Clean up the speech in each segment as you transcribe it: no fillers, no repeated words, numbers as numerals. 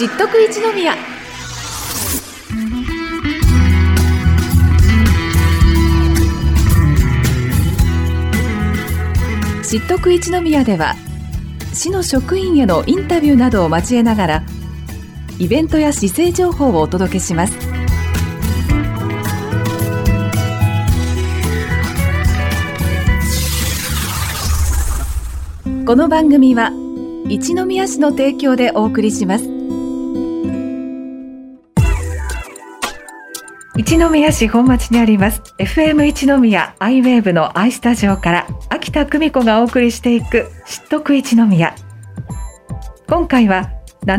知っとく一宮。知っとく一宮では、市の職員へのインタビューなどを交えながらイベントや市政情報をお届けします。この番組は一宮市の提供でお送りします。一宮市本町にあります FM 一宮アイウェーブの I スタジオから秋田久美子がお送りしていく知っとく一宮。今回は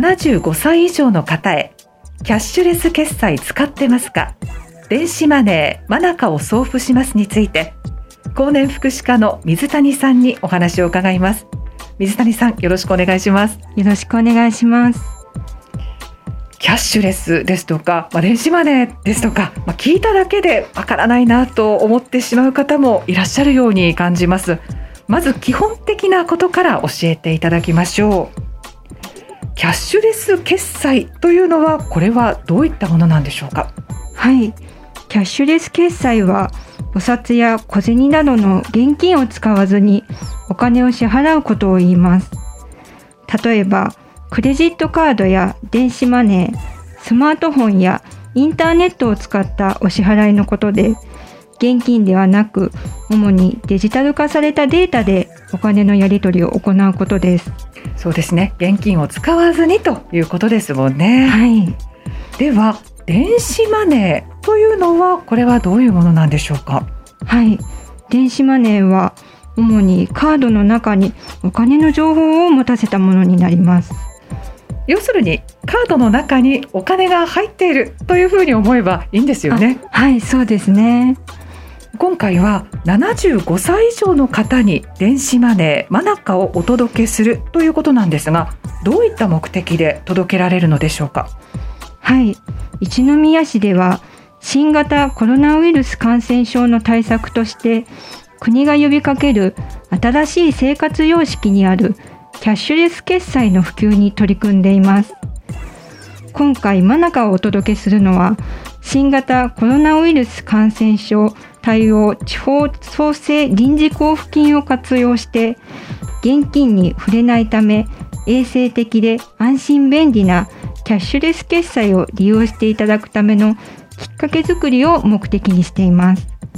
75歳以上の方へキャッシュレス決済使ってますか、電子マネーマナカを送付しますについて、公認福祉課の水谷さんにお話を伺います。水谷さん、よろしくお願いします。 よろしくお願いします。 キャッシュレスですとか、電子マネーですとか、聞いただけでわからないなと思ってしまう方もいらっしゃるように感じます。まず基本的なことから教えていただきましょう。キャッシュレス決済というのは、これはどういったものなんでしょうか。 はい、キャッシュレス決済はお札や小銭などの現金を使わずにお金を支払うことを言います。例えばクレジットカードや電子マネー、スマートフォンやインターネットを使ったお支払いのことで、現金ではなく主にデジタル化されたデータでお金のやり取りを行うことです。 そうですね、現金を使わずにということですもんね。 はい。 では電子マネーというのは、これはどういうものなんでしょうか。 はい、電子マネーは主にカードの中にお金の情報を持たせたものになります。 要するにカードの中にお金が入っているというふうに思えばいいんですよね。 はい、そうですね。 今回は75歳以上の方に電子マネーマナカをお届けするということなんですが、どういった目的で届けられるのでしょうか。 はい、一宮市では新型コロナウイルス感染症の対策として国が呼びかける新しい生活様式にあるキャッシュレス決済の普及に取り組んでいます。今回マナカをお届けするのは、新型コロナウイルス感染症対応地方創生臨時交付金を活用して現金に触れないため衛生的で安心便利なキャッシュレス決済を利用していただくためのきっかけ作りを目的にしています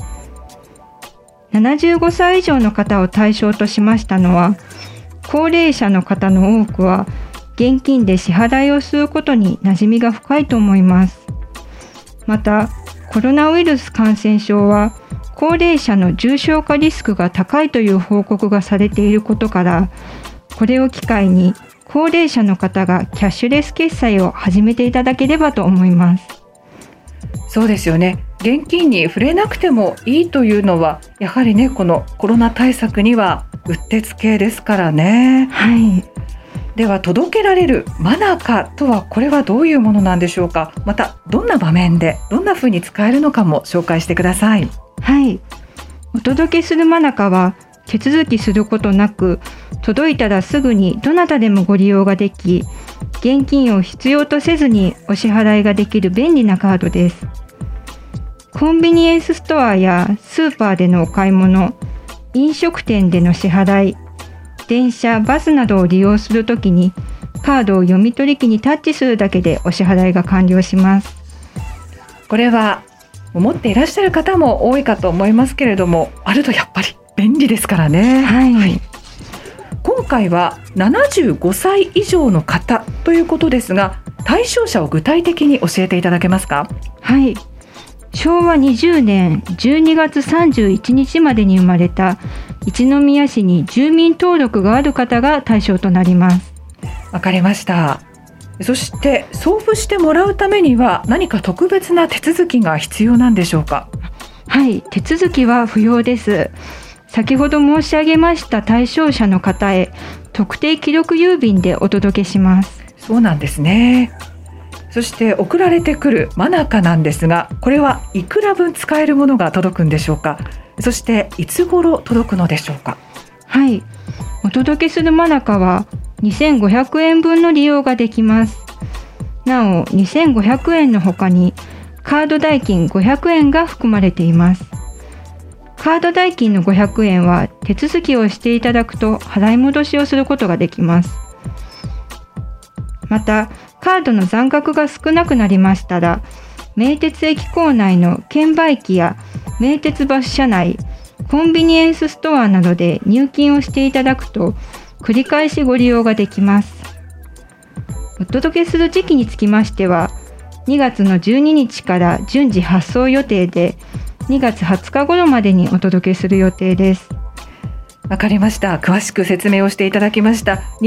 。75歳以上の方を対象としましたのは、高齢者の方の多くは現金で支払いをすることに馴染みが深いと思います。またコロナウイルス感染症は高齢者の重症化リスクが高いという報告がされていることから、これを機会に高齢者の方がキャッシュレス決済を始めていただければと思います。 そうですよね。現金に触れなくてもいいというのは、やはりね、このコロナ対策にはうってつけですからね。 はい。 では届けられるマナカとは、これはどういうものなんでしょうか。またどんな場面でどんなふうに使えるのかも紹介してください。 はい、お届けするマナカは手続きすることなく、届いたらすぐにどなたでもご利用ができ、現金を必要とせずにお支払いができる便利なカードです。コンビニエンスストアやスーパーでのお買い物、飲食店での支払い、電車、バスなどを利用するときにカードを読み取り機にタッチするだけでお支払いが完了します。 これは持っていらっしゃる方も多いかと思いますけれども、あるとやっぱり便利ですからね。 はい。 今回は75歳以上の方ということですが、対象者を具体的に教えていただけますか。 はい、昭和20年12月31日までに生まれた一宮市に住民登録がある方が対象となります。 わかりました。そして送付してもらうためには何か特別な手続きが必要なんでしょうか。 はい、手続きは不要です。先ほど申し上げました対象者の方へ特定記録郵便でお届けします。 そうなんですね。そして送られてくるマナカなんですが、これはいくら分使えるものが届くんでしょうか。そしていつ頃届くのでしょうか。 はい、お届けするマナカは2500円分の利用ができます。 なお2500円の他にカード代金500円が含まれています。カード代金の500円は手続きをしていただくと払い戻しをすることができます。また、カードの残額が少なくなりましたら、名鉄駅構内の券売機や名鉄バス車内、コンビニエンスストアなどで入金をしていただくと繰り返しご利用ができます。お届けする時期につきましては、2月の12日から順次発送予定で、2月20日頃までにお届けする予定です。 わかりました。詳しく説明をしていただきました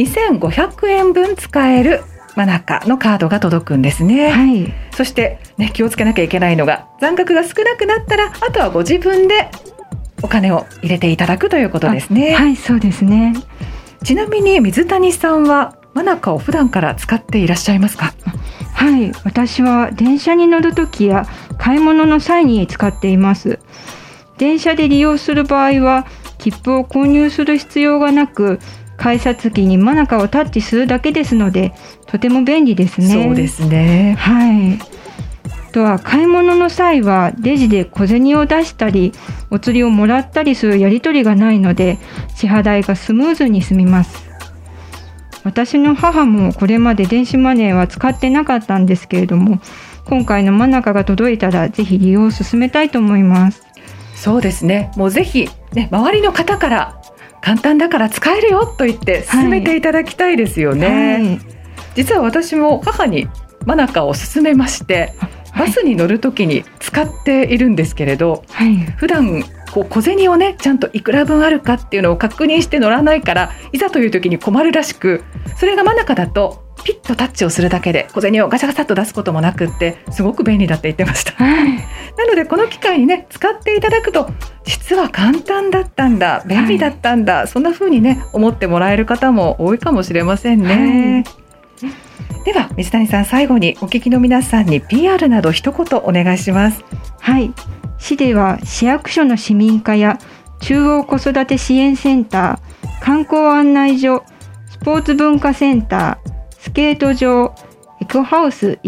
。2500円分使えるマナカのカードが届くんですね。 はい。 そして、気をつけなきゃいけないのが、残額が少なくなったら、あとはご自分でお金を入れていただくということですね。 はい、そうですね。 ちなみに水谷さんはマナカを普段から使っていらっしゃいますか？ はい、私は電車に乗るときや買い物の際に使っています。電車で利用する場合は切符を購入する必要がなく、改札機にマナカをタッチするだけですので、とても便利ですね。 そうですね。 はい。あとは買い物の際はレジで小銭を出したりお釣りをもらったりするやり取りがないので、支払いがスムーズに済みます。私の母もこれまで電子マネーは使ってなかったんですけれども、今回のマナカが届いたらぜひ利用を進めたいと思います。 そうですね。もうぜひ、周りの方から簡単だから使えるよと言って進めていただきたいですよね。はい、実は私も母にマナカを勧めまして、バスに乗るときに使っているんですけれど、普段小銭をちゃんといくら分あるかっていうのを確認して乗らないから、いざという時に困るらしく、それがマナカだとピッとタッチをするだけで小銭をガチャガチャっと出すこともなくって、すごく便利だって言ってました。なのでこの機会に使っていただくと、実は簡単だったんだ、便利だったんだ、そんな風に思ってもらえる方も多いかもしれませんね。では水谷さん、最後にお聞きの皆さんに PR など一言お願いします。 はい、市では市役所の市民課や中央子育て支援センター、観光案内所、スポーツ文化センター、スケート場、エコハウス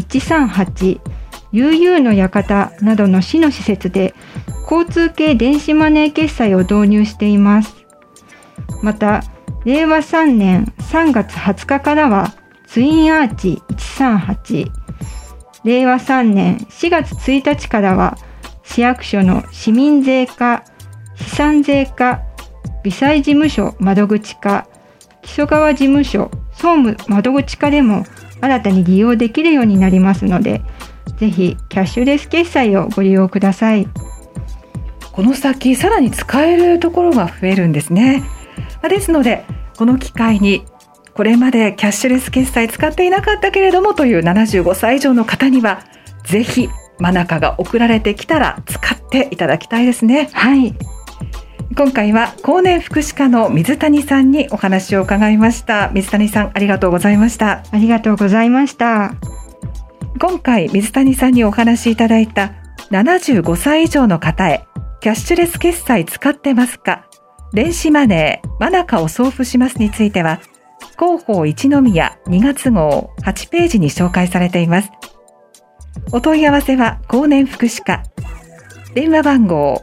138、UU の館などの市の施設で交通系電子マネー決済を導入しています。また、令和3年3月20日からはツインアーチ138、令和3年4月1日からは市役所の市民税課、資産税課、微細事務所窓口課、木曽川事務所総務窓口課でも新たに利用できるようになりますので、ぜひキャッシュレス決済をご利用ください。 この先さらに使えるところが増えるんですね。ですのでこの機会に、これまでキャッシュレス決済使っていなかったけれどもという75歳以上の方には、ぜひマナカが送られてきたら使っていただきたいですね。 はい。 今回は公認福祉課の水谷さんにお話を伺いました。水谷さん、ありがとうございました。 ありがとうございました。 今回水谷さんにお話しいただいた75歳以上の方へ、キャッシュレス決済使ってますか、電子マネーマナカを送付しますについては、広報一宮2月号8ページに紹介されています。お問い合わせは公認福祉課、電話番号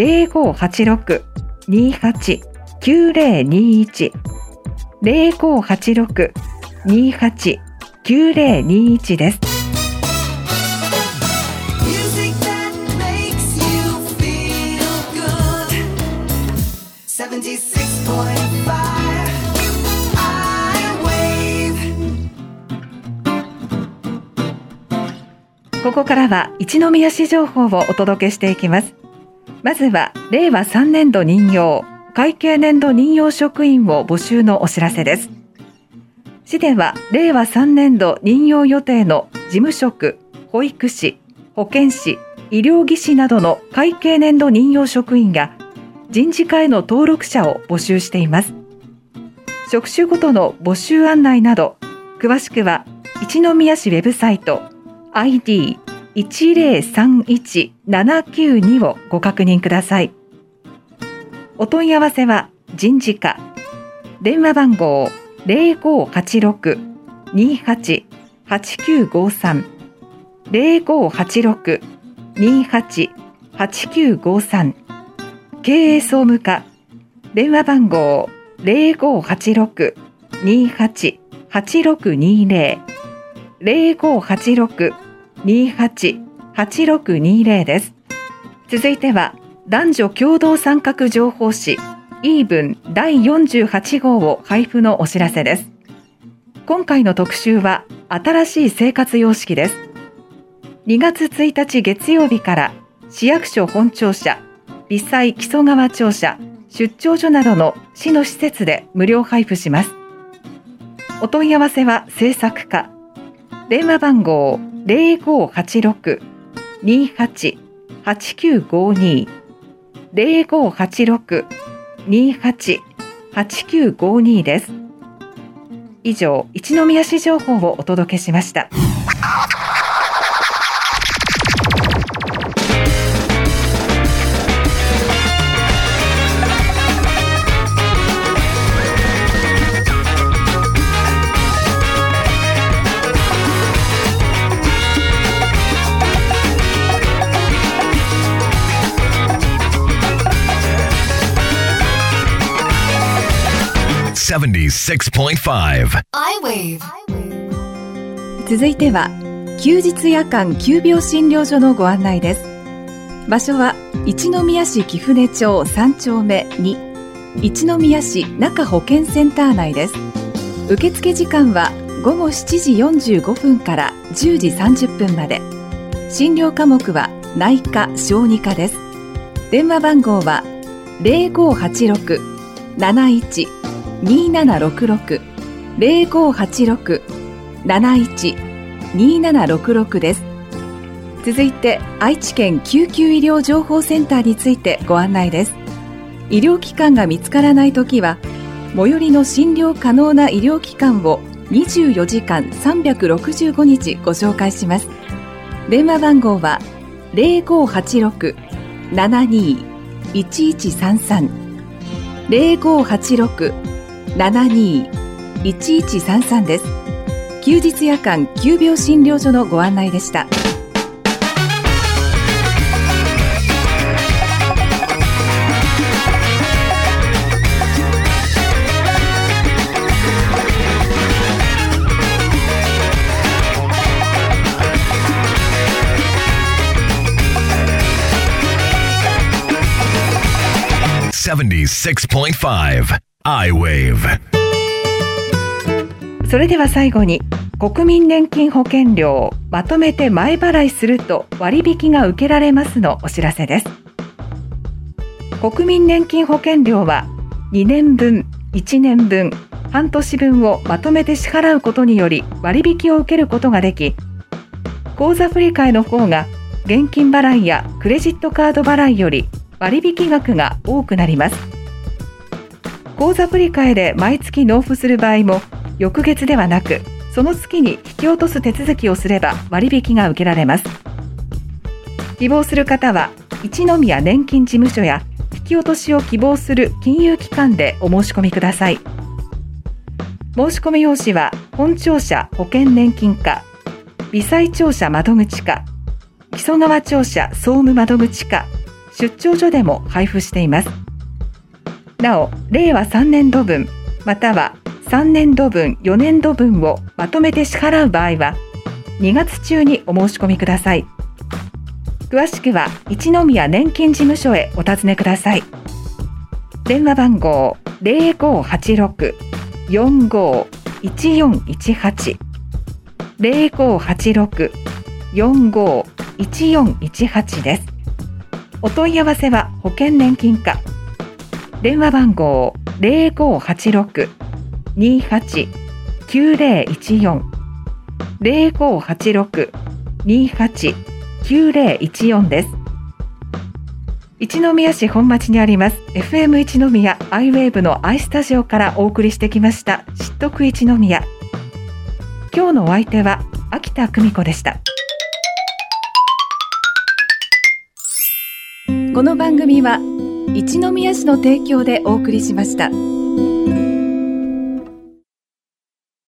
0586-28-9021 0586-28-9021 です。ここからは一宮市情報をお届けしていきます。まずは令和3年度任用、会計年度任用職員を募集のお知らせです。市では令和3年度任用予定の事務職、保育士、保健師、医療技士などの会計年度任用職員や人事課への登録者を募集しています。職種ごとの募集案内など、詳しくは一宮市ウェブサイトID1031792 をご確認ください。お問い合わせは人事課、電話番号 0586-28-9021 8953 0586-28-8953経営総務課電話番号 0586-28-8620 0586-28-8620です。続いては男女共同参画情報誌イーブン第48号を配布のお知らせです。今回の特集は新しい生活様式です。2月1日月曜日から市役所本庁舎、微細木曽川庁舎、出張所などの市の施設で無料配布します。お問い合わせは制作課、電話番号 0586-28-8952 0586-28-8952 です。以上、一宮市情報をお届けしました。 76.5 I-Wave。 続いては休日夜間急病診療所のご案内です。場所は一宮市貴船町3丁目2一宮市中保健センター内です。受付時間は午後7時45分から10時30分まで。診療科目は内科・小児科です。電話番号は 0586-712766 0586-712766 です。続いて愛知県救急医療情報センターについてご案内です。医療機関が見つからないときは最寄りの診療可能な医療機関を24時間365日ご紹介します。電話番号は 0586-72-1133 0586-72-1133 です。休日夜間急病診療所のご案内でした。 76.5 I-Wave。 それでは最後に国民年金保険料をまとめて前払いすると割引が受けられますのお知らせです。国民年金保険料は2年分、1年分、半年分をまとめて支払うことにより割引を受けることができ、口座振替の方が現金払いやクレジットカード払いより割引額が多くなります。口座振替で毎月納付する場合も翌月ではなく、その月に引き落とす手続きをすれば割引が受けられます。希望する方は一宮年金事務所や引き落としを希望する金融機関でお申し込みください。申し込み用紙は本庁舎保険年金課、微細庁舎窓口課、木曽川庁舎総務窓口課、出張所でも配布しています。なお、令和3年度分または3年度分、4年度分をまとめて支払う場合は2月中にお申し込みください。詳しくは一宮年金事務所へお尋ねください。電話番号 0586-451418 0586-451418 です。お問い合わせは保険年金課、電話番号 0586-28-9014 0586-28-9014 です。一宮市本町にあります FM 一宮 I-Wave の I スタジオからお送りしてきました知っとく一宮。今日のお相手は秋田久美子でした。この番組は一宮市の提供でお送りしました。